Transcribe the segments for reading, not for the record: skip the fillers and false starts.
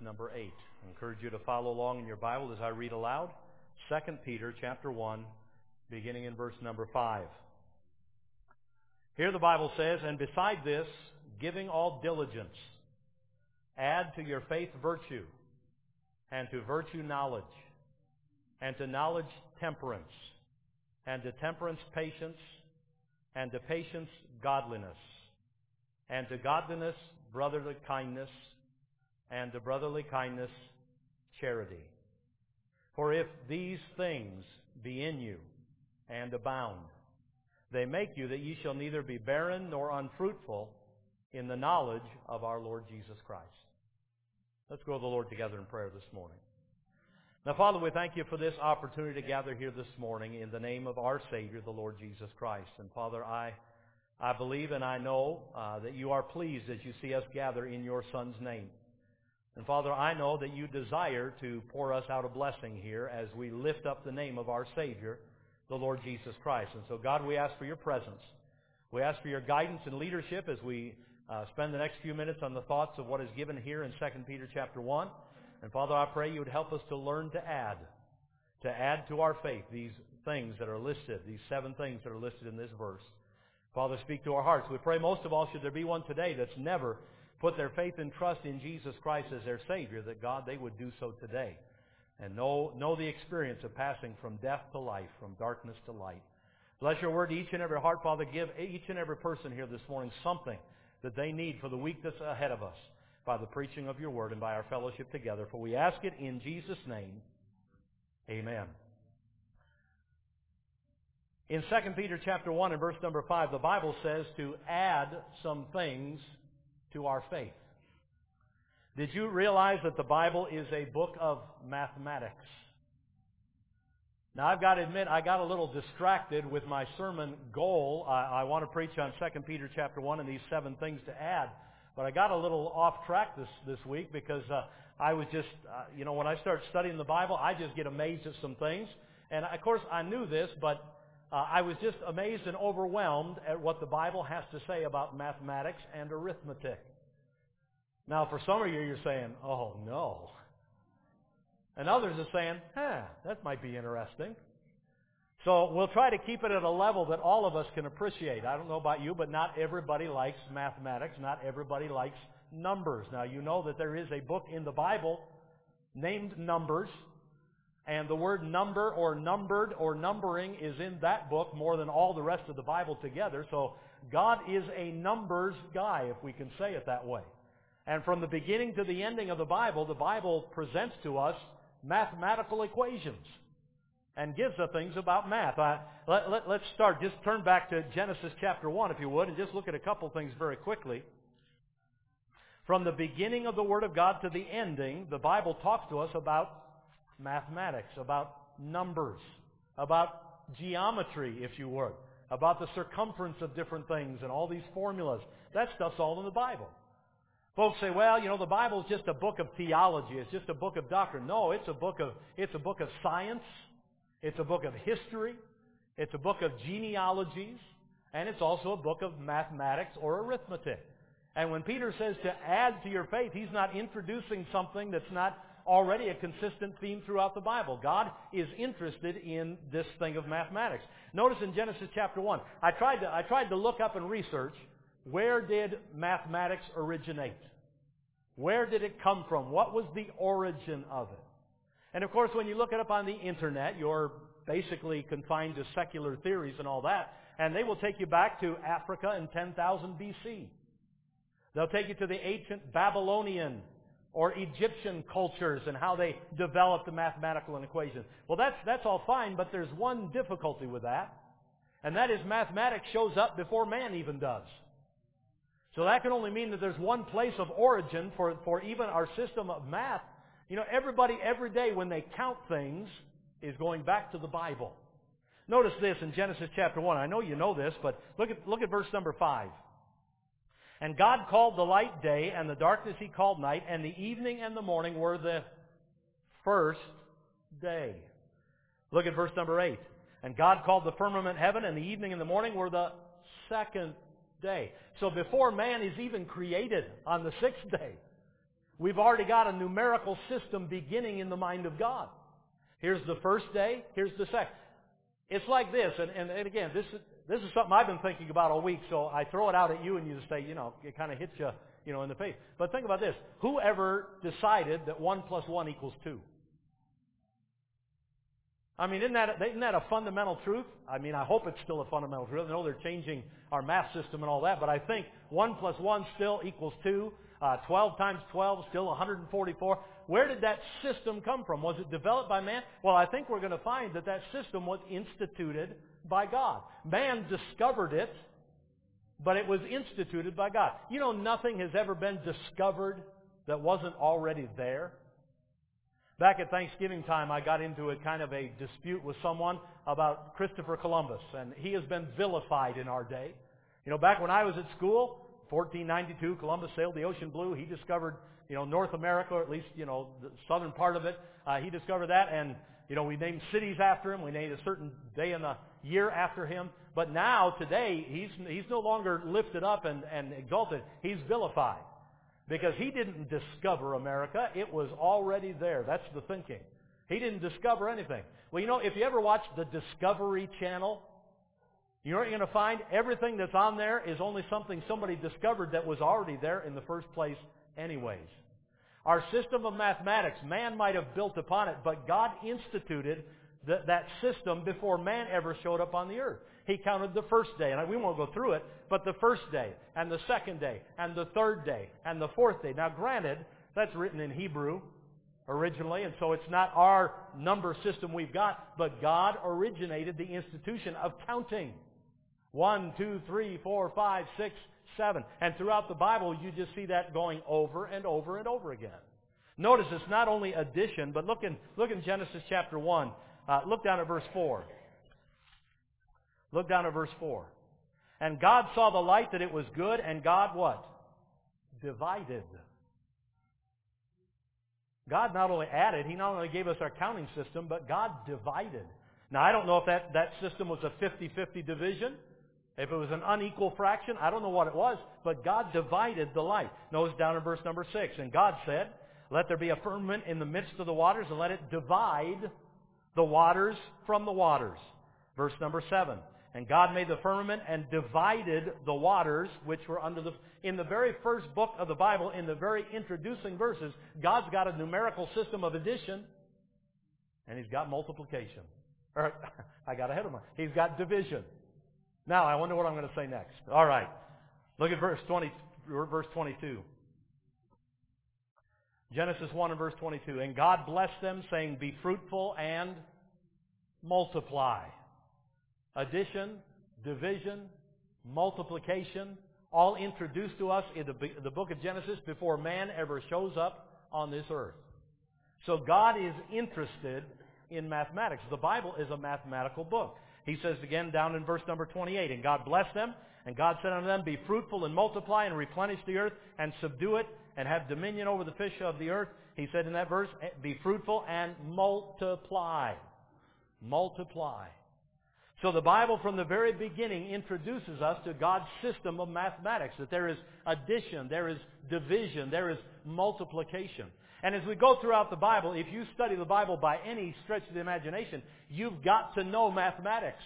number 8. I encourage you to follow along in your Bible as I read aloud. 2 Peter chapter 1, beginning in verse number 5. Here the Bible says, "And beside this, giving all diligence, add to your faith virtue, and to virtue knowledge, and to knowledge temperance, and to temperance patience, and to patience godliness, and to godliness brotherly kindness, and to brotherly kindness charity. For if these things be in you and abound, they make you that ye shall neither be barren nor unfruitful in the knowledge of our Lord Jesus Christ." Let's go to the Lord together in prayer this morning. Now, Father, we thank you for this opportunity to gather here this morning in the name of our Savior, the Lord Jesus Christ. And Father, I believe and I know that you are pleased as you see us gather in your Son's name. And Father, I know that you desire to pour us out a blessing here as we lift up the name of our Savior, the Lord Jesus Christ. And so, God, we ask for your presence. We ask for your guidance and leadership as we spend the next few minutes on the thoughts of what is given here in 2 Peter chapter 1. And Father, I pray you would help us to learn to add to our faith these things that are listed, these 7 things that are listed in this verse. Father, speak to our hearts. We pray most of all, should there be one today that's never put their faith and trust in Jesus Christ as their Savior, that God, they would do so today and know the experience of passing from death to life, from darkness to light. Bless your word to each and every heart, Father. Give each and every person here this morning something that they need for the week that's ahead of us by the preaching of your word and by our fellowship together. For we ask it in Jesus' name. Amen. In 2 Peter chapter 1 and verse number 5, the Bible says to add some things to our faith. Did you realize that the Bible is a book of mathematics? Now, I've got to admit, I got a little distracted with my sermon goal. I want to preach on 2 Peter chapter 1 and these 7 things to add. But I got a little off track this week because I was just, when I start studying the Bible, I just get amazed at some things. And, of course, I knew this, but I was just amazed and overwhelmed at what the Bible has to say about mathematics and arithmetic. Now, for some of you, you're saying, "Oh, no." And others are saying, that might be interesting. So we'll try to keep it at a level that all of us can appreciate. I don't know about you, but not everybody likes mathematics. Not everybody likes numbers. Now, you know that there is a book in the Bible named Numbers, and the word number or numbered or numbering is in that book more than all the rest of the Bible together. So God is a numbers guy, if we can say it that way. And from the beginning to the ending of the Bible presents to us mathematical equations and gives us things about math. Let's start. Just turn back to Genesis chapter 1, if you would, and just look at a couple things very quickly. From the beginning of the Word of God to the ending, the Bible talks to us about mathematics, about numbers, about geometry, if you would, about the circumference of different things and all these formulas. That stuff's all in the Bible. Folks say, well, the Bible's just a book of theology. It's just a book of doctrine. No, it's a book of science. It's a book of history. It's a book of genealogies. And it's also a book of mathematics or arithmetic. And when Peter says to add to your faith, he's not introducing something that's not already a consistent theme throughout the Bible. God is interested in this thing of mathematics. Notice in Genesis chapter 1, I tried to look up and research, where did mathematics originate? Where did it come from? What was the origin of it? And of course, when you look it up on the internet, you're basically confined to secular theories and all that, and they will take you back to Africa in 10,000 BC. They'll take you to the ancient Babylonian or Egyptian cultures and how they developed the mathematical equation. Well, that's all fine, but there's one difficulty with that, and that is mathematics shows up before man even does. So that can only mean that there's one place of origin for even our system of math. Everybody every day when they count things is going back to the Bible. Notice this in Genesis chapter 1. I know you know this, but look at verse number 5. "And God called the light day, and the darkness he called night, and the evening and the morning were the first day." Look at verse number 8. "And God called the firmament heaven, and the evening and the morning were the second day." So before man is even created on the 6th day, We've already got a numerical system beginning in the mind of God. Here's the first day, here's the second. It's like this, and again, this is something I've been thinking about all week, so I throw it out at you and you just say, it kind of hits you, in the face. But think about this. Whoever decided that 1 plus 1 equals 2? I mean, isn't that a fundamental truth? I mean, I hope it's still a fundamental truth. I know they're changing our math system and all that, but I think 1 plus 1 still equals 2. 12 times 12 still 144. Where did that system come from? Was it developed by man? Well, I think we're going to find that system was instituted by God. Man discovered it, but it was instituted by God. Nothing has ever been discovered that wasn't already there. Back at Thanksgiving time, I got into a kind of a dispute with someone about Christopher Columbus, and he has been vilified in our day. Back when I was at school, 1492, Columbus sailed the ocean blue. He discovered, North America, or at least, the southern part of it. He discovered that, and, we named cities after him. We named a certain day in the year after him. But now, today, he's no longer lifted up and exalted. He's vilified. Because he didn't discover America. It was already there. That's the thinking. He didn't discover anything. Well, if you ever watch the Discovery Channel, you know what you're going to find? Everything that's on there is only something somebody discovered that was already there in the first place anyways. Our system of mathematics, man might have built upon it, but God instituted that system before man ever showed up on the earth. He counted the first day, and we won't go through it, but the first day, and the second day, and the third day, and the fourth day. Now granted, that's written in Hebrew originally, and so it's not our number system we've got, but God originated the institution of counting. 1, 2, 3, 4, 5, 6, 7. And throughout the Bible, you just see that going over and over and over again. Notice it's not only addition, but look in Genesis chapter 1. Look down at verse 4. Look down at verse 4. And God saw the light that it was good, and God what? Divided. God not only added, He not only gave us our counting system, but God divided. Now, I don't know if that system was a 50-50 division. If it was an unequal fraction, I don't know what it was, but God divided the light. Notice down in verse number 6. And God said, let there be a firmament in the midst of the waters, and let it divide the waters from the waters. Verse number 7. And God made the firmament and divided the waters which were in the very first book of the Bible, in the very introducing verses, God's got a numerical system of addition, and He's got multiplication. I got ahead of myself. He's got division. Now, I wonder what I'm going to say next. All right. Look at verse 22. Genesis 1 and verse 22. And God blessed them, saying, be fruitful and multiply. Addition, division, multiplication, all introduced to us in the book of Genesis before man ever shows up on this earth. So God is interested in mathematics. The Bible is a mathematical book. He says again down in verse number 28, and God blessed them, and God said unto them, be fruitful and multiply and replenish the earth and subdue it and have dominion over the fish of the earth. He said in that verse, be fruitful and multiply. Multiply. So the Bible from the very beginning introduces us to God's system of mathematics, that there is addition, there is division, there is multiplication. And as we go throughout the Bible, if you study the Bible by any stretch of the imagination, you've got to know mathematics.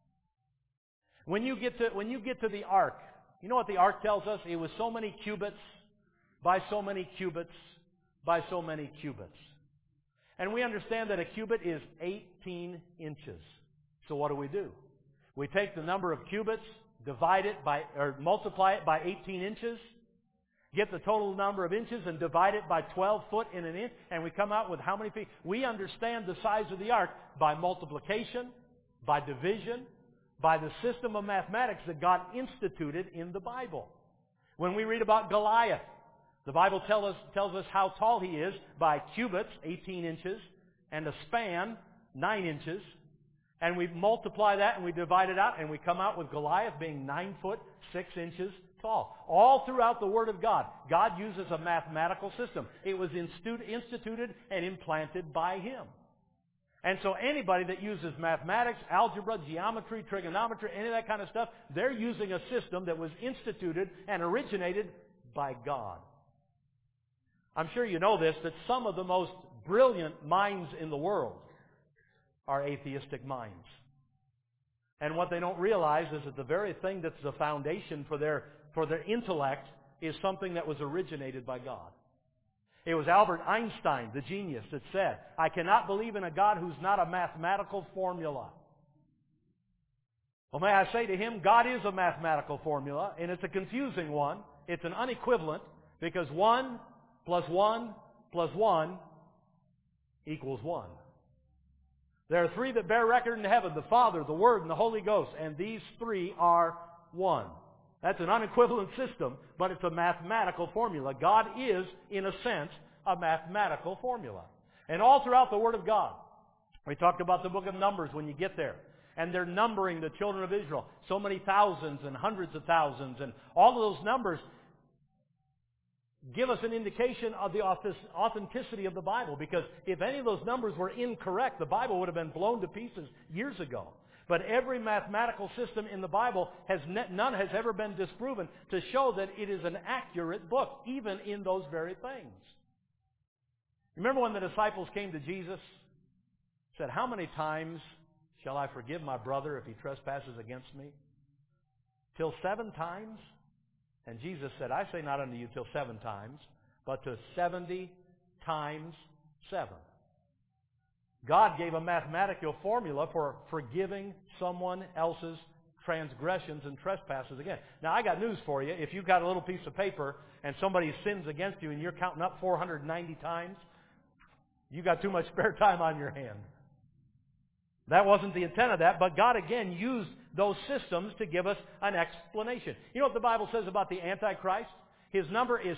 When you get to the ark, you know what the ark tells us? It was so many cubits by so many cubits by so many cubits. And we understand that a cubit is 18 inches. So what do? We take the number of cubits, divide it by, or multiply it by 18 inches, get the total number of inches and divide it by 12 foot in an inch, and we come out with how many feet? We understand the size of the ark by multiplication, by division, by the system of mathematics that God instituted in the Bible. When we read about Goliath, the Bible tells us how tall he is by cubits, 18 inches, and a span, 9 inches. And we multiply that and we divide it out and we come out with Goliath being 9 foot, 6 inches tall. All throughout the Word of God, God uses a mathematical system. It was instituted and implanted by Him. And so anybody that uses mathematics, algebra, geometry, trigonometry, any of that kind of stuff, they're using a system that was instituted and originated by God. I'm sure you know this, that some of the most brilliant minds in the world are atheistic minds. And what they don't realize is that the very thing that's the foundation for their intellect is something that was originated by God. It was Albert Einstein, the genius, that said, I cannot believe in a God who's not a mathematical formula. Well, may I say to him, God is a mathematical formula, and it's a confusing one. It's an unequivalent, because 1 plus 1 plus 1 equals 1. There are three that bear record in heaven, the Father, the Word, and the Holy Ghost, and these three are one. That's an unequivalent system, but it's a mathematical formula. God is, in a sense, a mathematical formula. And all throughout the Word of God, we talked about the book of Numbers when you get there. And they're numbering the children of Israel. So many thousands and hundreds of thousands. And all of those numbers give us an indication of the authenticity of the Bible. Because if any of those numbers were incorrect, the Bible would have been blown to pieces years ago. But every mathematical system in the Bible, none has ever been disproven to show that it is an accurate book, even in those very things. Remember when the disciples came to Jesus? Said, how many times shall I forgive my brother if he trespasses against me? Till 7 times? And Jesus said, I say not unto you till 7 times, but to 70 times 7. God gave a mathematical formula for forgiving someone else's transgressions and trespasses again. Now, I got news for you. If you've got a little piece of paper and somebody sins against you and you're counting up 490 times, you got too much spare time on your hand. That wasn't the intent of that, but God again used those systems to give us an explanation. You know what the Bible says about the Antichrist? His number is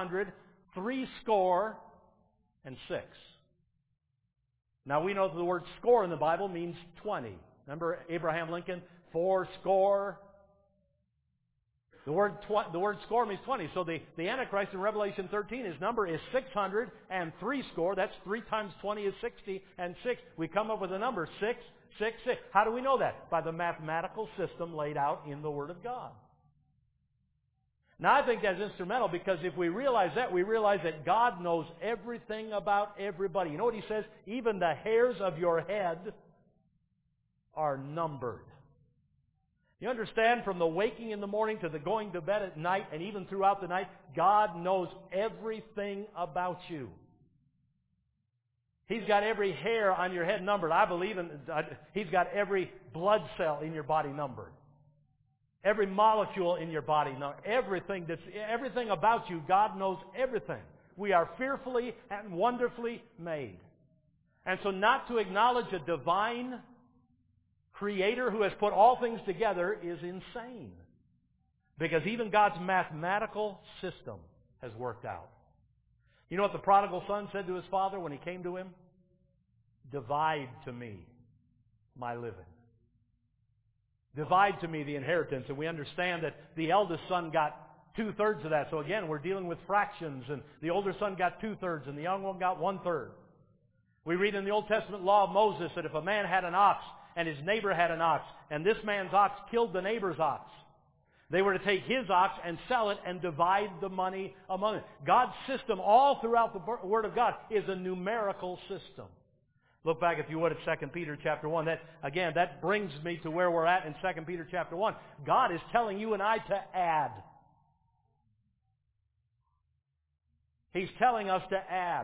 666. Now we know that the word score in the Bible means 20. Remember Abraham Lincoln? 80. The word score means 20. So the Antichrist in Revelation 13, his number is 603 score. That's 3 times 20 is 60, and 6. We come up with a number, 666. How do we know that? By the mathematical system laid out in the Word of God. Now I think that's instrumental because if we realize that, we realize that God knows everything about everybody. You know what He says? Even the hairs of your head are numbered. You understand, from the waking in the morning to the going to bed at night and even throughout the night, God knows everything about you. He's got every hair on your head numbered. I believe He's got every blood cell in your body numbered. Every molecule in your body numbered. Everything about you, God knows everything. We are fearfully and wonderfully made. And so not to acknowledge a divine Creator who has put all things together is insane. Because even God's mathematical system has worked out. You know what the prodigal son said to his father when he came to him? Divide to me my living. Divide to me the inheritance. And we understand that the eldest son got 2/3 of that. So again, we're dealing with fractions. And the older son got 2/3 and the young one got 1/3. We read in the Old Testament law of Moses that if a man had an ox and his neighbor had an ox, and this man's ox killed the neighbor's ox, they were to take his ox and sell it and divide the money among them. God's system all throughout the Word of God is a numerical system. Look back, if you would, at 2 Peter chapter 1. That brings me to where we're at in 2 Peter chapter 1. God is telling you and I to add. He's telling us to add.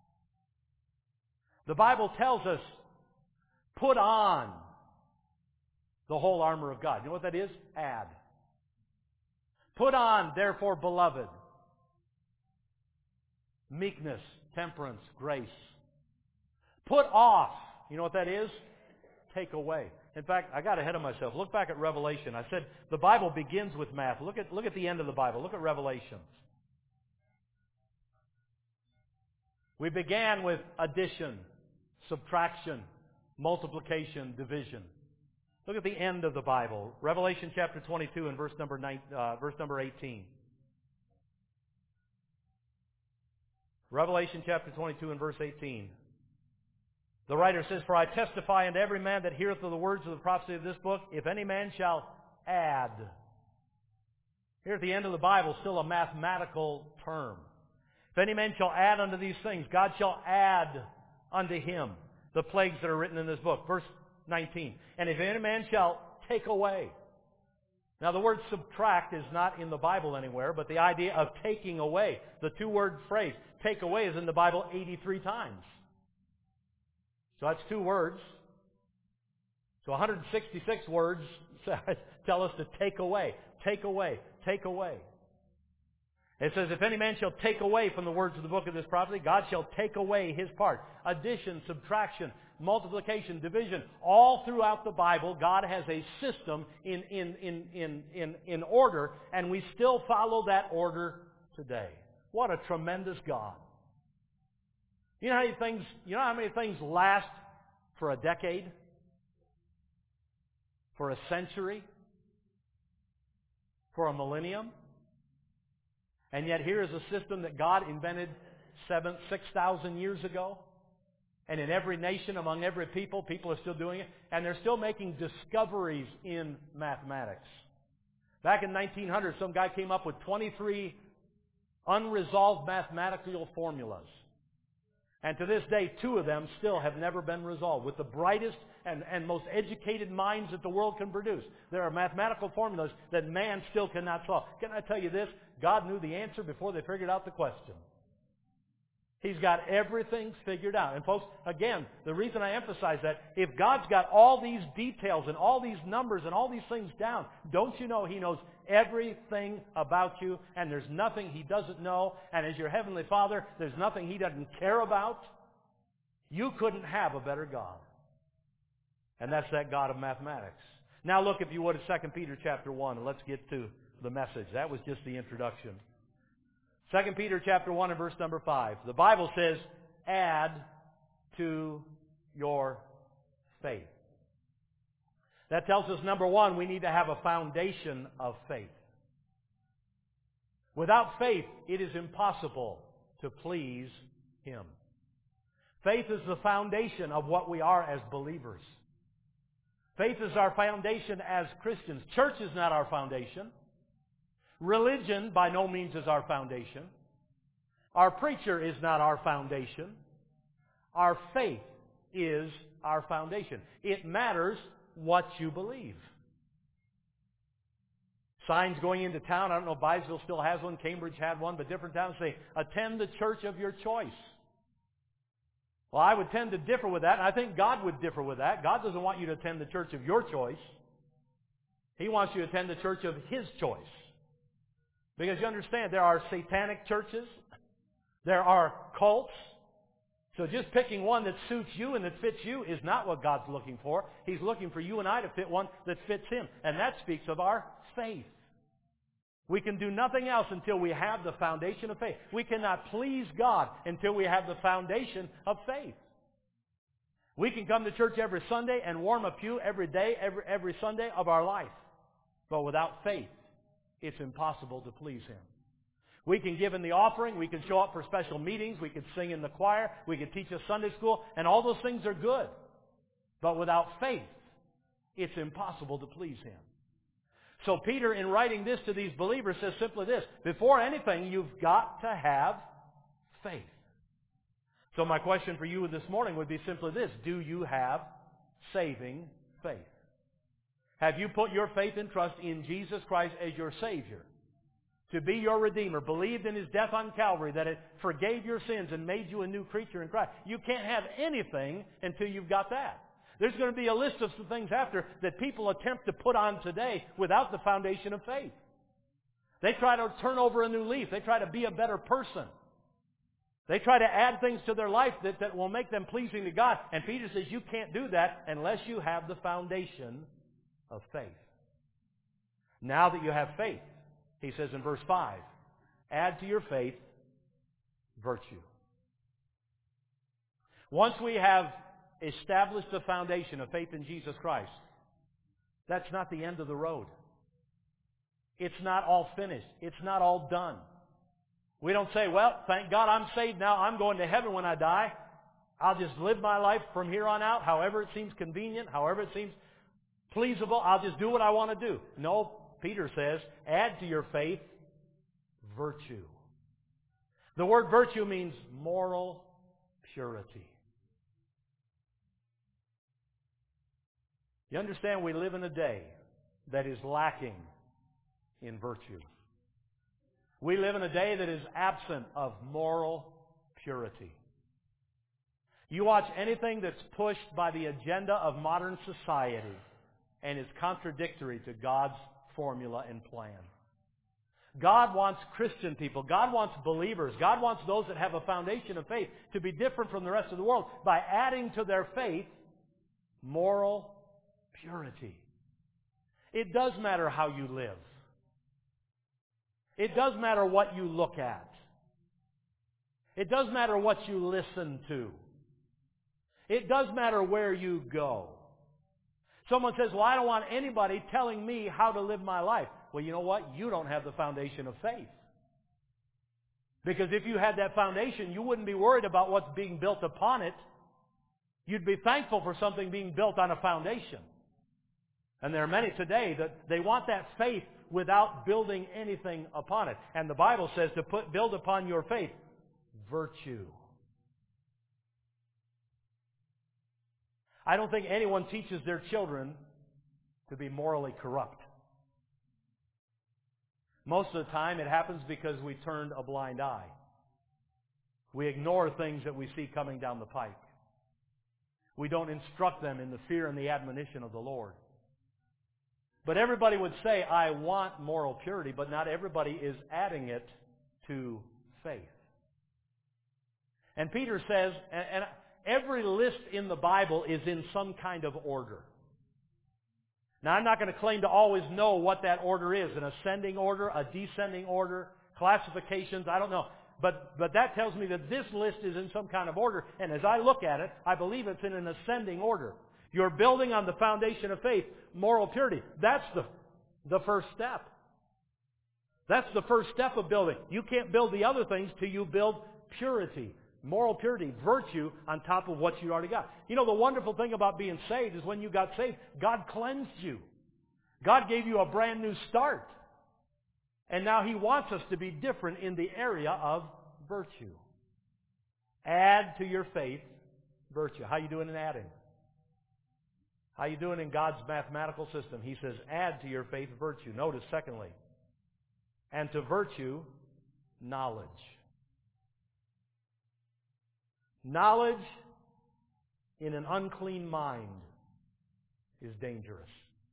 The Bible tells us, put on the whole armor of God. You know what that is? Add. Put on, therefore, beloved, meekness, temperance, grace. Put off. You know what that is? Take away. In fact, I got ahead of myself. Look back at Revelation. I said the Bible begins with math. Look at the end of the Bible. Look at Revelations. We began with addition, subtraction, multiplication, division. Look at the end of the Bible. Revelation chapter 22 and verse number 18. Revelation chapter 22 and verse 18. The writer says, For I testify unto every man that heareth of the words of the prophecy of this book, if any man shall add. Here at the end of the Bible, still a mathematical term. If If any man shall add unto these things, God shall add unto him the plagues that are written in this book. Verse 19. And if any man shall take away. Now the word subtract is not in the Bible anywhere, but the idea of taking away, the two-word phrase, take away, is in the Bible 83 times. So that's two words. So 166 words tell us to take away, take away, take away. It says, if any man shall take away from the words of the book of this prophecy, God shall take away his part. Addition, subtraction, multiplication, division. All throughout the Bible, God has a system in order, and we still follow that order today. What a tremendous God. You know how many things last for a decade? For a century? For a millennium? And yet here is a system that God invented 6,000 years ago. And in every nation, among every people, people are still doing it. And they're still making discoveries in mathematics. Back in 1900, some guy came up with 23 unresolved mathematical formulas. And to this day, 2 of them still have never been resolved. With the brightest and most educated minds that the world can produce, there are mathematical formulas that man still cannot solve. Can I tell you this? God knew the answer before they figured out the question. He's got everything figured out. And folks, again, the reason I emphasize that, if God's got all these details and all these numbers and all these things down, don't you know He knows everything about you, and there's nothing He doesn't know, and as your Heavenly Father, there's nothing He doesn't care about? You couldn't have a better God. And that's that God of mathematics. Now look, if you would, at 2 Peter chapter 1, and let's get to the message. That was just the introduction. 2 Peter chapter 1 and verse number 5. The Bible says, add to your faith. That tells us, number one, we need to have a foundation of faith. Without faith, it is impossible to please Him. Faith is the foundation of what we are as believers. Faith is our foundation as Christians. Church is not our foundation. Religion by no means is our foundation. Our preacher is not our foundation. Our faith is our foundation. It matters what you believe. Signs going into town, I don't know if Byesville still has one, Cambridge had one, but different towns say, attend the church of your choice. Well, I would tend to differ with that, and I think God would differ with that. God doesn't want you to attend the church of your choice. He wants you to attend the church of His choice. Because you understand, there are satanic churches. There are cults. So just picking one that suits you and that fits you is not what God's looking for. He's looking for you and I to fit one that fits Him. And that speaks of our faith. We can do nothing else until we have the foundation of faith. We cannot please God until we have the foundation of faith. We can come to church every Sunday and warm a pew every day, every Sunday of our life. But without faith, it's impossible to please Him. We can give in the offering. We can show up for special meetings. We can sing in the choir. We can teach a Sunday school. And all those things are good. But without faith, it's impossible to please Him. So Peter, in writing this to these believers, says simply this: before anything, you've got to have faith. So my question for you this morning would be simply this: do you have saving faith? Have you put your faith and trust in Jesus Christ as your Savior, to be your Redeemer, believed in His death on Calvary, that it forgave your sins and made you a new creature in Christ? You can't have anything until you've got that. There's going to be a list of some things after that people attempt to put on today without the foundation of faith. They try to turn over a new leaf. They try to be a better person. They try to add things to their life that will make them pleasing to God. And Peter says you can't do that unless you have the foundation of faith. Now that you have faith, he says in verse 5, add to your faith virtue. Once we have established the foundation of faith in Jesus Christ, that's not the end of the road. It's not all finished. It's not all done. We don't say, well, thank God I'm saved now. I'm going to heaven when I die. I'll just live my life from here on out, however it seems convenient, however it seems pleasable. I'll just do what I want to do. No, Peter says, add to your faith virtue. The word virtue means moral purity. You understand, we live in a day that is lacking in virtue. We live in a day that is absent of moral purity. You watch anything that's pushed by the agenda of modern society and is contradictory to God's formula and plan. God wants Christian people, God wants believers, God wants those that have a foundation of faith to be different from the rest of the world by adding to their faith moral purity. It does matter how you live. It does matter what you look at. It does matter what you listen to. It does matter where you go. Someone says, well, I don't want anybody telling me how to live my life. Well, you know what? You don't have the foundation of faith. Because if you had that foundation, you wouldn't be worried about what's being built upon it. You'd be thankful for something being built on a foundation. And there are many today that they want that faith without building anything upon it. And the Bible says to build upon your faith virtue. I don't think anyone teaches their children to be morally corrupt. Most of the time it happens because we turned a blind eye. We ignore things that we see coming down the pike. We don't instruct them in the fear and the admonition of the Lord. But everybody would say, I want moral purity, but not everybody is adding it to faith. And Peter says, and every list in the Bible is in some kind of order. Now, I'm not going to claim to always know what that order is, an ascending order, a descending order, classifications, I don't know. But that tells me that this list is in some kind of order, and as I look at it, I believe it's in an ascending order. You're building on the foundation of faith, moral purity. That's the first step. That's the first step of building. You can't build the other things till you build purity, moral purity, virtue on top of what you already got. You know, the wonderful thing about being saved is when you got saved, God cleansed you. God gave you a brand new start. And now He wants us to be different in the area of virtue. Add to your faith virtue. How you doing in adding? How you doing in God's mathematical system? He says, add to your faith virtue. Notice, secondly, and to virtue, knowledge. Knowledge in an unclean mind is dangerous.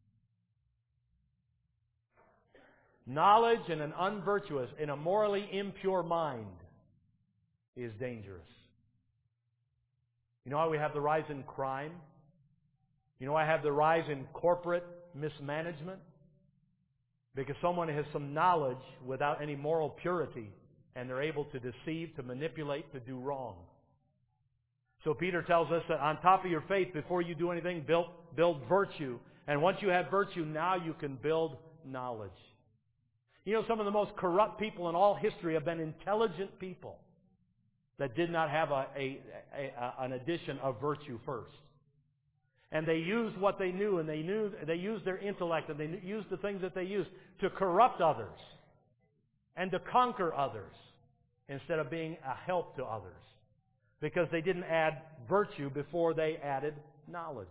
Knowledge in an unvirtuous, in a morally impure mind is dangerous. You know why we have the rise in crime? You know why I have the rise in corporate mismanagement? Because someone has some knowledge without any moral purity, and they're able to deceive, to manipulate, to do wrong. So Peter tells us that on top of your faith, before you do anything, build virtue. And once you have virtue, now you can build knowledge. You know, some of the most corrupt people in all history have been intelligent people that did not have an addition of virtue first. And they used what they knew, and they used their intellect, and they used the things that they used to corrupt others and to conquer others instead of being a help to others, because they didn't add virtue before they added knowledge.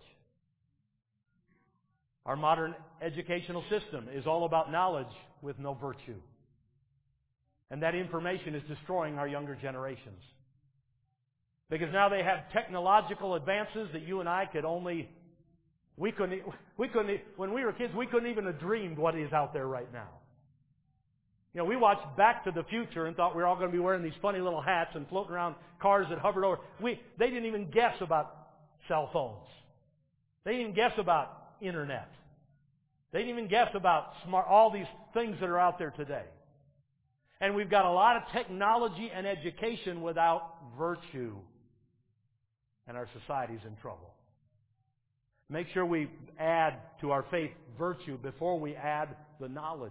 Our modern educational system is all about knowledge with no virtue. And that information is destroying our younger generations. Because now they have technological advances that you and I could only, when we were kids, we couldn't even have dreamed what is out there right now. You know, we watched Back to the Future and thought we were all going to be wearing these funny little hats and floating around cars that hovered over. They didn't even guess about cell phones. They didn't even guess about internet. They didn't even guess about all these things that are out there today. And we've got a lot of technology and education without virtue. And our society's in trouble. Make sure we add to our faith virtue before we add the knowledge.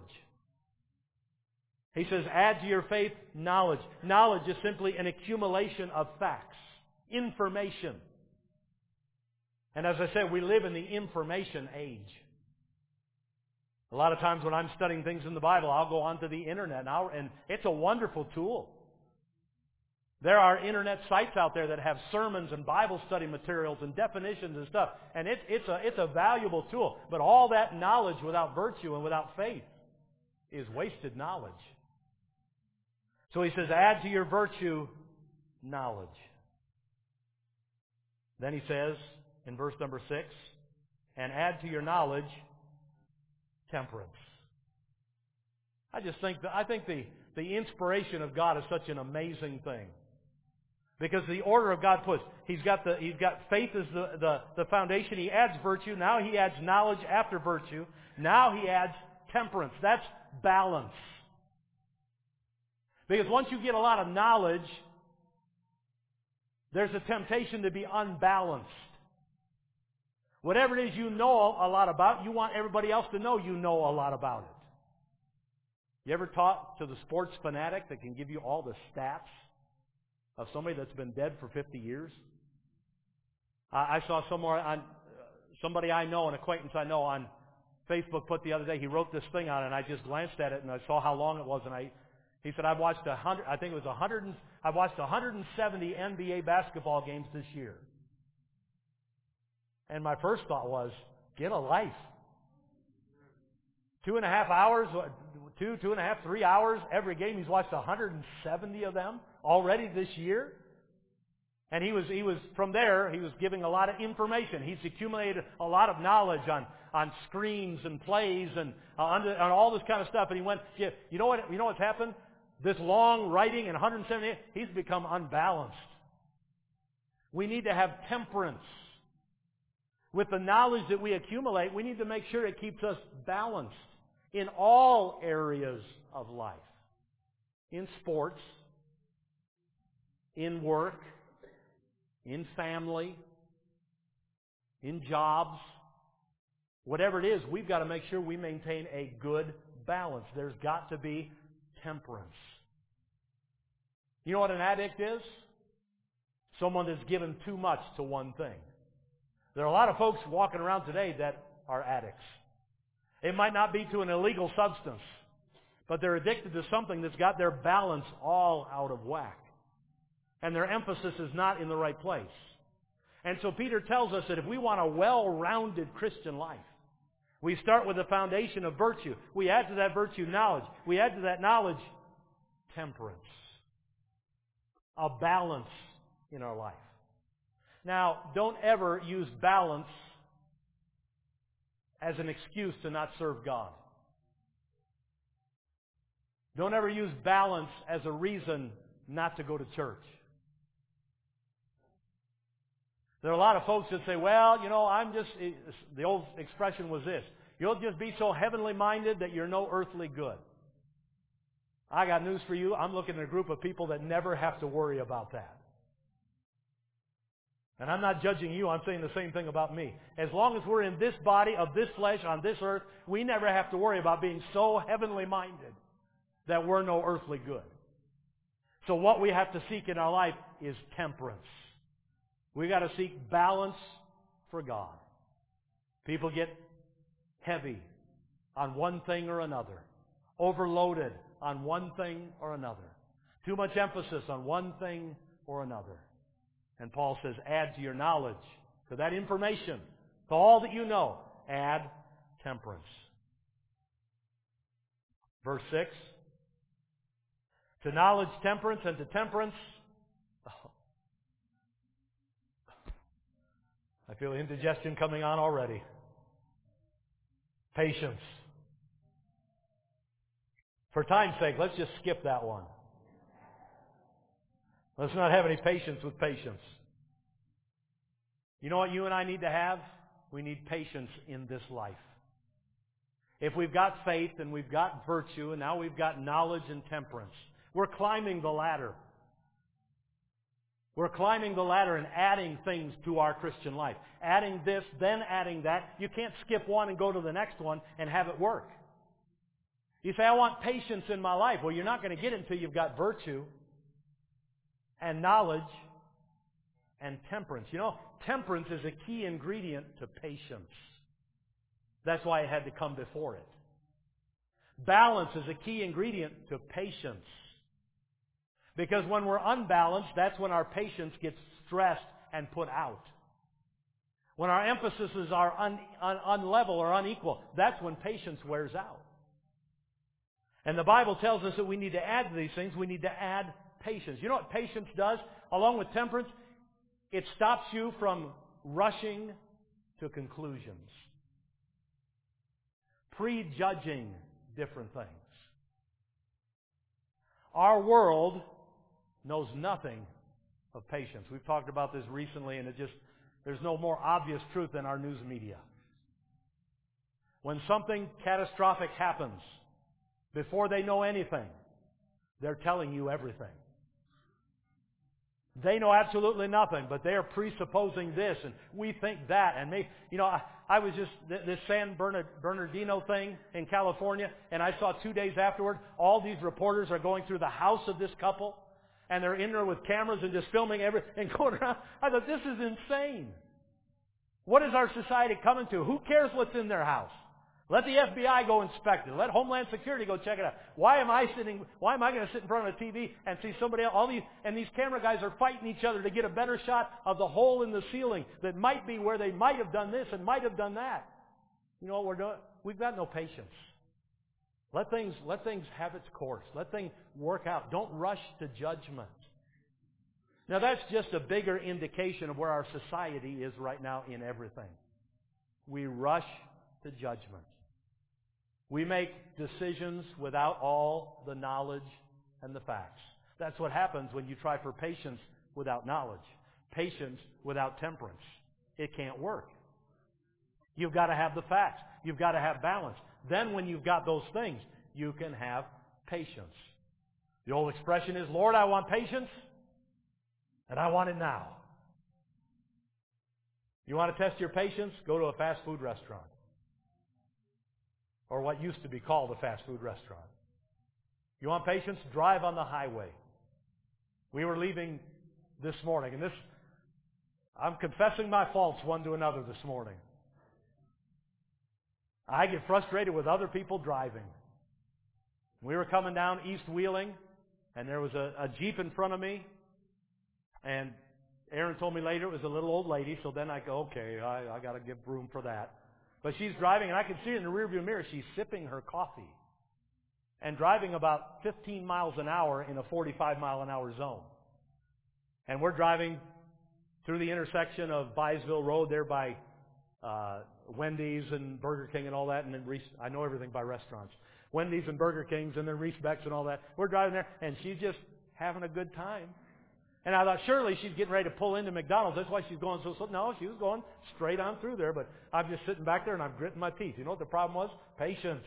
He says, add to your faith knowledge. Knowledge is simply an accumulation of facts, information. And as I said, we live in the information age. A lot of times when I'm studying things in the Bible, I'll go onto the internet and it's a wonderful tool. There are internet sites out there that have sermons and Bible study materials and definitions and stuff. And it's a valuable tool. But all that knowledge without virtue and without faith is wasted knowledge. So he says, add to your virtue knowledge. Then he says, in verse number 6, and add to your knowledge temperance. I think the inspiration of God is such an amazing thing. Because the order of God puts, He's got faith as the foundation. He adds virtue. Now He adds knowledge after virtue. Now He adds temperance. That's balance. Because once you get a lot of knowledge, there's a temptation to be unbalanced. Whatever it is you know a lot about, you want everybody else to know you know a lot about it. You ever talk to the sports fanatic that can give you all the stats of somebody that's been dead for 50 years? I saw somebody I know, an acquaintance I know on Facebook put the other day, he wrote this thing on it, and I just glanced at it and I saw how long it was, and he said, I've watched 170 NBA basketball games this year. And my first thought was, get a life. 2.5 hours, 2.5, 3 hours every game. He's watched 170 of them already this year. And he was from there, he was giving a lot of information. He's accumulated a lot of knowledge on screens and plays and on all this kind of stuff. And he went, you know what's happened? This long writing and 170, he's become unbalanced. We need to have temperance. With the knowledge that we accumulate, we need to make sure it keeps us balanced in all areas of life. In sports, in work, in family, in jobs. Whatever it is, we've got to make sure we maintain a good balance. There's got to be temperance. You know what an addict is? Someone that's given too much to one thing. There are a lot of folks walking around today that are addicts. It might not be to an illegal substance, but they're addicted to something that's got their balance all out of whack. And their emphasis is not in the right place. And so Peter tells us that if we want a well-rounded Christian life, we start with the foundation of virtue. We add to that virtue knowledge. We add to that knowledge temperance. A balance in our life. Now, don't ever use balance as an excuse to not serve God. Don't ever use balance as a reason not to go to church. There are a lot of folks that say, well, the old expression was this, you'll just be so heavenly minded that you're no earthly good. I got news for you. I'm looking at a group of people that never have to worry about that. And I'm not judging you. I'm saying the same thing about me. As long as we're in this body of this flesh on this earth, we never have to worry about being so heavenly minded that we're no earthly good. So what we have to seek in our life is temperance. We've got to seek balance for God. People get heavy on one thing or another. Overloaded on one thing or another. Too much emphasis on one thing or another. And Paul says, add to your knowledge, to that information, to all that you know, add temperance. Verse 6. To knowledge, temperance, and to temperance, I feel indigestion coming on already. Patience. For time's sake, let's just skip that one. Let's not have any patience with patience. You know what you and I need to have? We need patience in this life. If we've got faith and we've got virtue and now we've got knowledge and temperance, we're climbing the ladder. We're climbing the ladder and adding things to our Christian life. Adding this, then adding that. You can't skip one and go to the next one and have it work. You say, I want patience in my life. Well, you're not going to get it until you've got virtue and knowledge and temperance. You know, temperance is a key ingredient to patience. That's why it had to come before it. Balance is a key ingredient to patience. Because when we're unbalanced, that's when our patience gets stressed and put out. When our emphases are unlevel or unequal, that's when patience wears out. And the Bible tells us that we need to add to these things. We need to add patience. You know what patience does? Along with temperance, it stops you from rushing to conclusions, prejudging different things. Our world knows nothing of patience. We've talked about this recently, and there's no more obvious truth than our news media. When something catastrophic happens, before they know anything, they're telling you everything. They know absolutely nothing, but they are presupposing this, and we think that. And I was just, this San Bernardino thing in California, and I saw 2 days afterward, all these reporters are going through the house of this couple, and they're in there with cameras and just filming everything and going around. I thought, this is insane. What is our society coming to? Who cares what's in their house? Let the FBI go inspect it. Let Homeland Security go check it out. Why am I going to sit in front of a TV and see somebody else? These camera guys are fighting each other to get a better shot of the hole in the ceiling that might be where they might have done this and might have done that. You know what we're doing? We've got no patience. Let things have its course. Let things work out. Don't rush to judgment. Now that's just a bigger indication of where our society is right now in everything. We rush to judgment. We make decisions without all the knowledge and the facts. That's what happens when you try for patience without knowledge. Patience without temperance. It can't work. You've got to have the facts. You've got to have balance. Then when you've got those things, you can have patience. The old expression is, Lord, I want patience, and I want it now. You want to test your patience? Go to a fast food restaurant. Or what used to be called a fast food restaurant. You want patience? Drive on the highway. We were leaving this morning, and I'm confessing my faults one to another this morning. I get frustrated with other people driving. We were coming down East Wheeling, and there was a Jeep in front of me, and Aaron told me later it was a little old lady, so then I go, okay, I got to give room for that. But she's driving, and I can see it in the rearview mirror. She's sipping her coffee and driving about 15 miles an hour in a 45-mile-an-hour zone. And we're driving through the intersection of Byesville Road there by Wendy's and Burger King and all that, and then I know everything by restaurants. Wendy's and Burger King's and then Reese Beck's and all that. We're driving there, and she's just having a good time. And I thought, surely she's getting ready to pull into McDonald's. That's why she's going so slow. No, she was going straight on through there. But I'm just sitting back there and I'm gritting my teeth. You know what the problem was? Patience.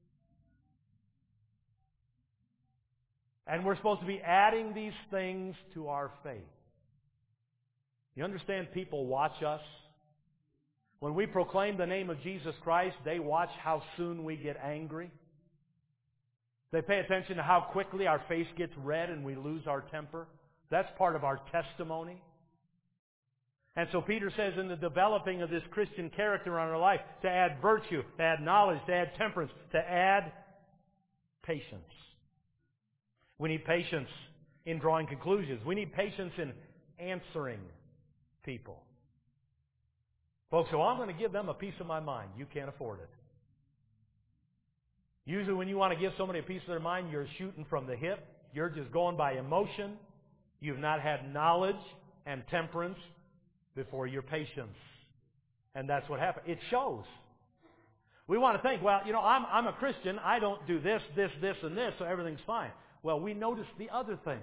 And we're supposed to be adding these things to our faith. You understand people watch us? When we proclaim the name of Jesus Christ, they watch how soon we get angry. They pay attention to how quickly our face gets red and we lose our temper. That's part of our testimony. And so Peter says in the developing of this Christian character in our life, to add virtue, to add knowledge, to add temperance, to add patience. We need patience in drawing conclusions. We need patience in answering people. Folks, so I'm going to give them a piece of my mind. You can't afford it. Usually when you want to give somebody a piece of their mind, you're shooting from the hip. You're just going by emotion. You've not had knowledge and temperance before your patience. And that's what happened. It shows. We want to think, well, I'm a Christian. I don't do this, and this, so everything's fine. Well, we notice the other things.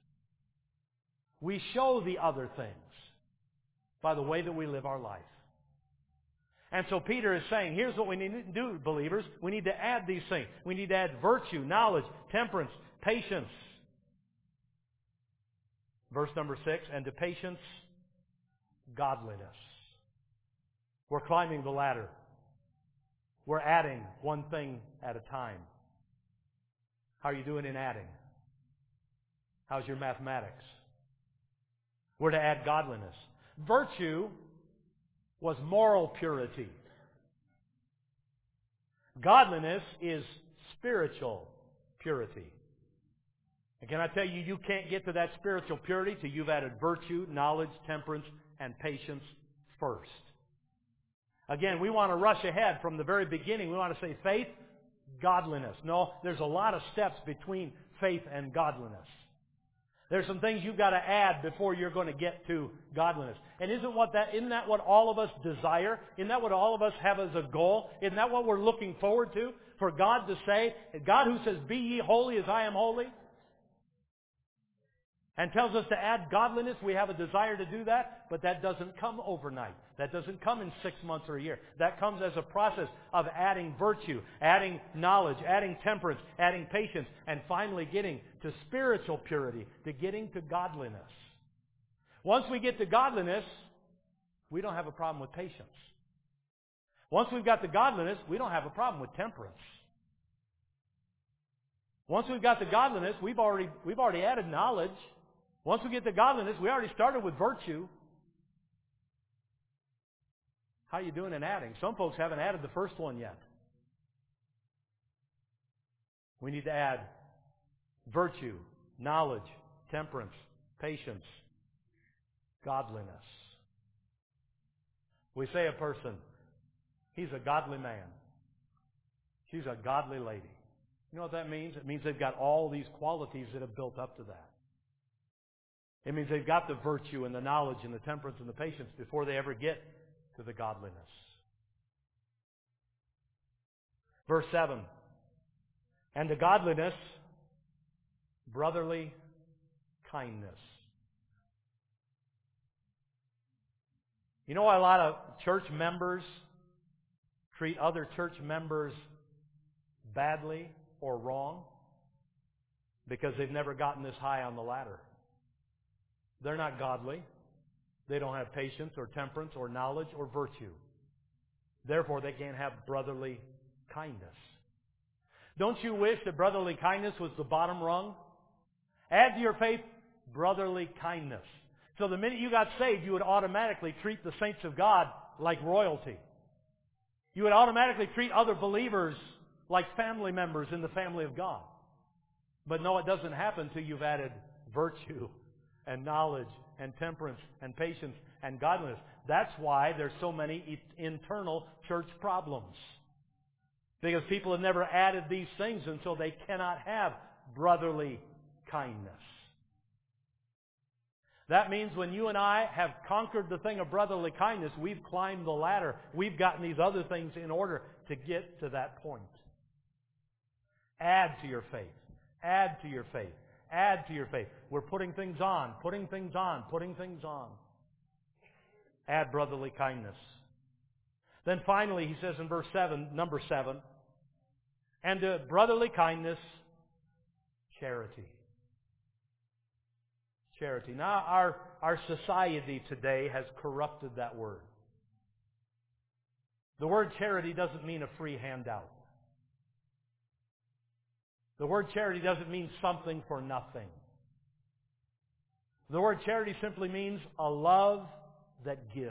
We show the other things by the way that we live our life. And so Peter is saying, here's what we need to do, believers. We need to add these things. We need to add virtue, knowledge, temperance, patience. Verse number 6, and to patience, godliness. We're climbing the ladder. We're adding one thing at a time. How are you doing in adding? How's your mathematics? We're to add godliness. Virtue was moral purity. Godliness is spiritual purity. And can I tell you, you can't get to that spiritual purity till you've added virtue, knowledge, temperance, and patience first. Again, we want to rush ahead from the very beginning. We want to say faith, godliness. No, there's a lot of steps between faith and godliness. There's some things you've got to add before you're going to get to godliness. And isn't that what all of us desire? Isn't that what all of us have as a goal? Isn't that what we're looking forward to? For God to say, God who says, "Be ye holy as I am holy," and tells us to add godliness, we have a desire to do that, but that doesn't come overnight. That doesn't come in 6 months or a year. That comes as a process of adding virtue, adding knowledge, adding temperance, adding patience, and finally getting to spiritual purity, to getting to godliness. Once we get to godliness, we don't have a problem with patience. Once we've got to godliness, we don't have a problem with temperance. Once we've got to godliness, we've already added knowledge. Once we get to godliness, we already started with virtue. How are you doing in adding? Some folks haven't added the first one yet. We need to add virtue, knowledge, temperance, patience, godliness. We say a person, he's a godly man. She's a godly lady. You know what that means? It means they've got all these qualities that have built up to that. It means they've got the virtue and the knowledge and the temperance and the patience before they ever get to the godliness. Verse 7. And to godliness, brotherly kindness. You know why a lot of church members treat other church members badly or wrong? Because they've never gotten this high on the ladder. They're not godly. They don't have patience or temperance or knowledge or virtue. Therefore, they can't have brotherly kindness. Don't you wish that brotherly kindness was the bottom rung? Add to your faith brotherly kindness. So the minute you got saved, you would automatically treat the saints of God like royalty. You would automatically treat other believers like family members in the family of God. But no, it doesn't happen until you've added virtue and knowledge and temperance and patience and godliness. That's why there's so many internal church problems. Because people have never added these things, and so they cannot have brotherly kindness. That means when you and I have conquered the thing of brotherly kindness, we've climbed the ladder. We've gotten these other things in order to get to that point. Add to your faith. Add to your faith. Add to your faith. We're putting things on, putting things on, putting things on. Add brotherly kindness. Then finally, he says in verse 7, number 7, and to brotherly kindness, charity. Charity. Now, our society today has corrupted that word. The word charity doesn't mean a free handout. The word charity doesn't mean something for nothing. The word charity simply means a love that gives.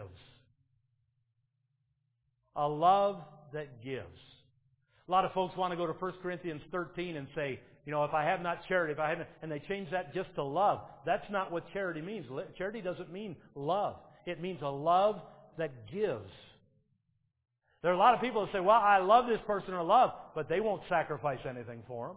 A love that gives. A lot of folks want to go to 1 Corinthians 13 and say, you know, if I have not charity, and they change that just to love. That's not what charity means. Charity doesn't mean love. It means a love that gives. There are a lot of people that say, well, I love this person or love, but they won't sacrifice anything for them.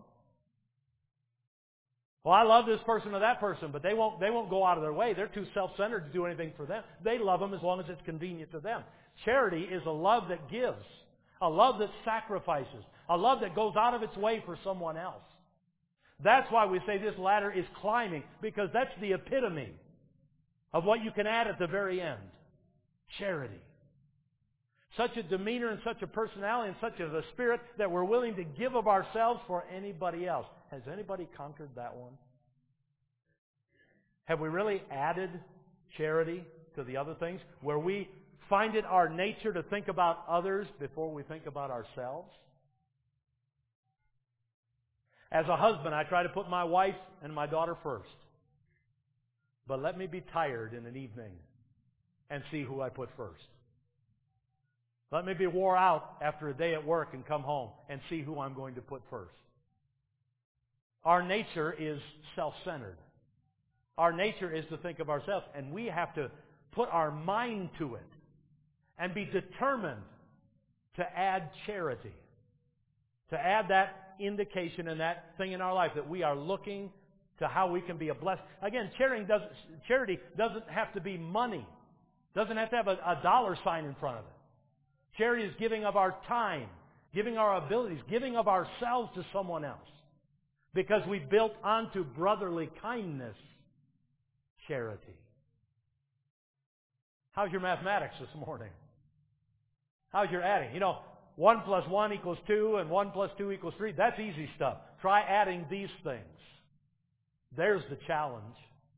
Well, I love this person or that person, but they won't go out of their way. They're too self-centered to do anything for them. They love them as long as it's convenient to them. Charity is a love that gives, a love that sacrifices, a love that goes out of its way for someone else. That's why we say this ladder is climbing, because that's the epitome of what you can add at the very end. Charity. Such a demeanor and such a personality and such a spirit that we're willing to give of ourselves for anybody else. Has anybody conquered that one? Have we really added charity to the other things, where we find it our nature to think about others before we think about ourselves? As a husband, I try to put my wife and my daughter first. But let me be tired in an evening and see who I put first. Let me be wore out after a day at work and come home and see who I'm going to put first. Our nature is self-centered. Our nature is to think of ourselves, and we have to put our mind to it and be determined to add charity, to add that indication and that thing in our life that we are looking to how we can be a blessing. Again, charity doesn't have to be money. Doesn't have to have a dollar sign in front of it. Charity is giving of our time, giving our abilities, giving of ourselves to someone else. Because we built onto brotherly kindness charity. How's your mathematics this morning? How's your adding? 1 plus 1 equals 2 and 1 plus 2 equals 3. That's easy stuff. Try adding these things. There's the challenge.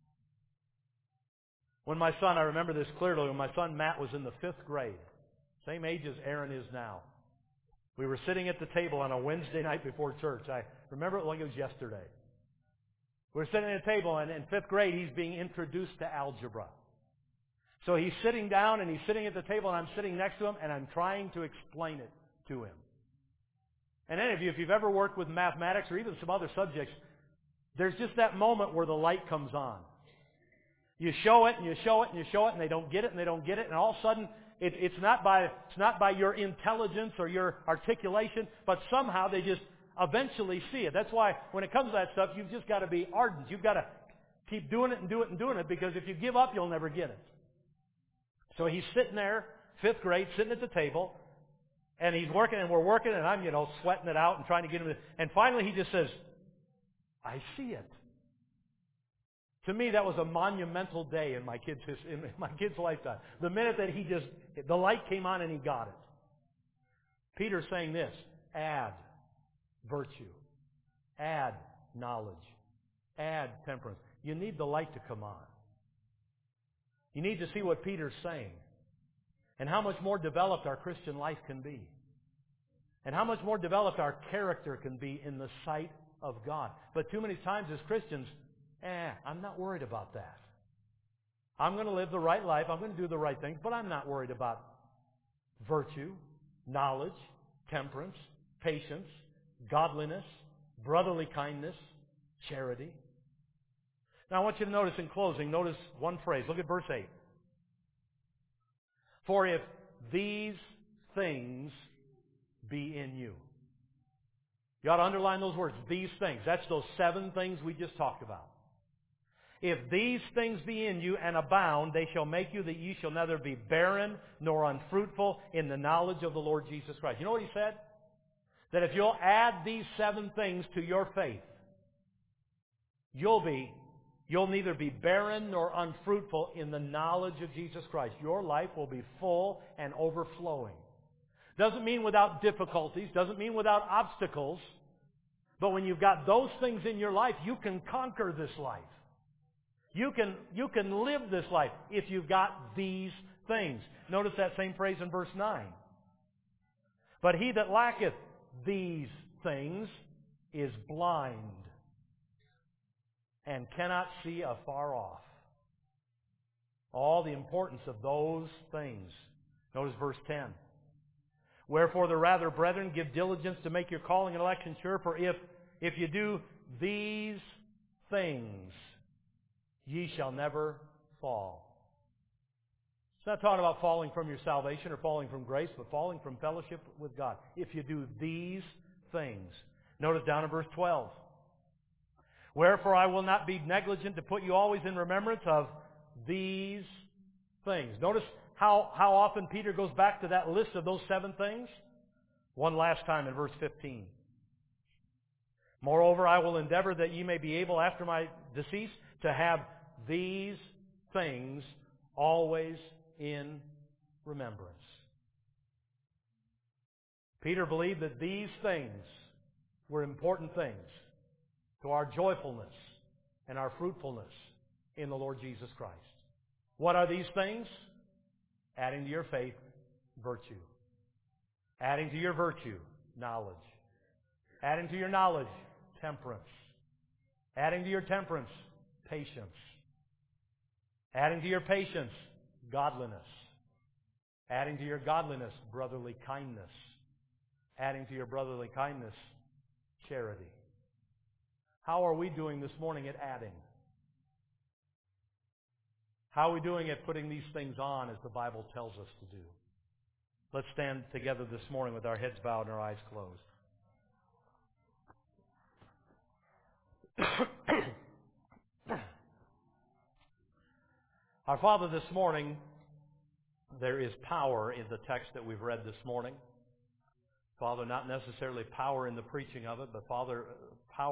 When my son, I remember this clearly, when my son Matt was in the 5th grade, same age as Aaron is now, we were sitting at the table on a Wednesday night before church. I remember it like it was yesterday. We were sitting at a table, and in 5th grade, he's being introduced to algebra. So he's sitting down, and he's sitting at the table, and I'm sitting next to him, and I'm trying to explain it to him. And any of you, if you've ever worked with mathematics or even some other subjects, there's just that moment where the light comes on. You show it, and you show it, and you show it, and they don't get it, and they don't get it, and all of a sudden, it's not by your intelligence or your articulation, but somehow they just eventually see it. That's why when it comes to that stuff, you've just got to be ardent. You've got to keep doing it and do it and doing it, because if you give up, you'll never get it. So he's sitting there, 5th grade, sitting at the table, and he's working, and we're working, and I'm, sweating it out and trying to get him to, and finally he just says, I see it. To me, that was a monumental day in my kid's lifetime. The minute that the light came on and he got it. Peter's saying this: add virtue, add knowledge, add temperance. You need the light to come on. You need to see what Peter's saying, and how much more developed our Christian life can be, and how much more developed our character can be in the sight of God. But too many times as Christians, I'm not worried about that. I'm going to live the right life. I'm going to do the right things, but I'm not worried about virtue, knowledge, temperance, patience, godliness, brotherly kindness, charity. Now I want you to notice in closing, notice one phrase. Look at verse 8. For if these things be in you. You ought to underline those words, these things. That's those 7 things we just talked about. If these things be in you and abound, they shall make you that ye shall neither be barren nor unfruitful in the knowledge of the Lord Jesus Christ. You know what he said? That if you'll add these 7 things to your faith, you'll neither be barren nor unfruitful in the knowledge of Jesus Christ. Your life will be full and overflowing. Doesn't mean without difficulties, doesn't mean without obstacles, but when you've got those things in your life, you can conquer this life. You can live this life if you've got these things. Notice that same phrase in verse 9. But he that lacketh these things is blind and cannot see afar off. All the importance of those things. Notice verse 10. Wherefore the rather, brethren, give diligence to make your calling and election sure, for if you do these things, ye shall never fall. It's not talking about falling from your salvation or falling from grace, but falling from fellowship with God. If you do these things. Notice down in verse 12. Wherefore I will not be negligent to put you always in remembrance of these things. Notice how often Peter goes back to that list of those 7 things. One last time in verse 15. Moreover, I will endeavor that ye may be able after my decease to have these things always in remembrance. Peter believed that these things were important things to our joyfulness and our fruitfulness in the Lord Jesus Christ. What are these things? Adding to your faith, virtue. Adding to your virtue, knowledge. Adding to your knowledge, temperance. Adding to your temperance, patience. Adding to your patience, godliness. Adding to your godliness, brotherly kindness. Adding to your brotherly kindness, charity. How are we doing this morning at adding? How are we doing at putting these things on as the Bible tells us to do? Let's stand together this morning with our heads bowed and our eyes closed. Our Father, this morning, there is power in the text that we've read this morning. Father, not necessarily power in the preaching of it, but Father, power